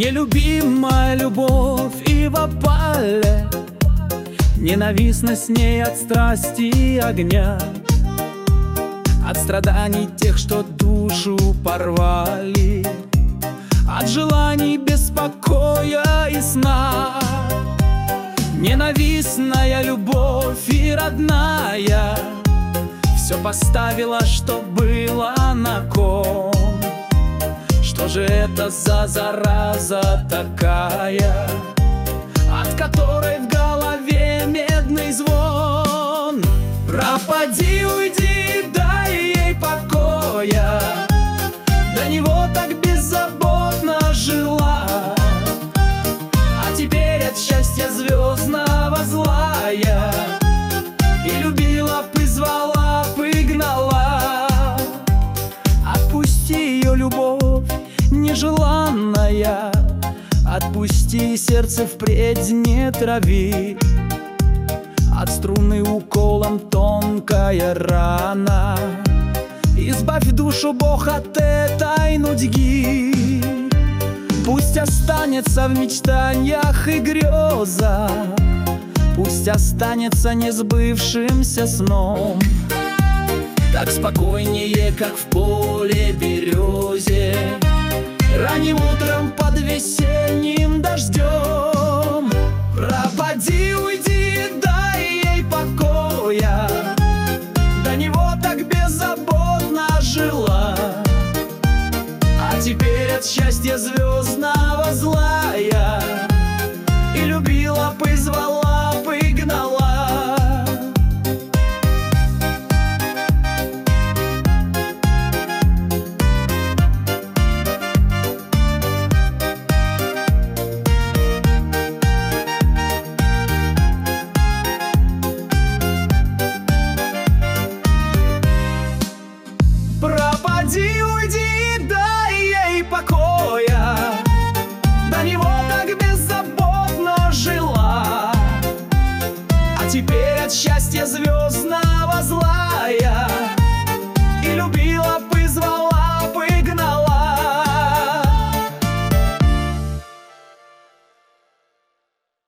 Нелюбимая любовь и в опале, ненавистна с ней от страсти и огня, от страданий тех, что душу порвали, от желаний беспокоя и сна. Ненавистная любовь и родная все поставила, что было на кон. Что же это за зараза такая, от которой в голове медный звон? Пропади, уйди, дай ей покоя, до него так беззаботно жила, а теперь от счастья звездного злая, и любила б, звала б, гнала. Отпусти ее, любовь нежеланная, отпусти, сердце впредь не трави, от струны уколом тонкая рана. Избавь душу, Бог, от этой нудьги, пусть останется в мечтаниях и грезах, пусть останется несбывшимся сном. Так спокойнее, как в поле березе, ранним утром под весенним дождем. Пропади, уйди, дай ей покоя, до него так беззаботно жила, а теперь от счастья звездного злая, и любила б, и звала б, и гнала. Пропади, уйди, дай ей покоя, до него так беззаботно жила, а теперь от счастья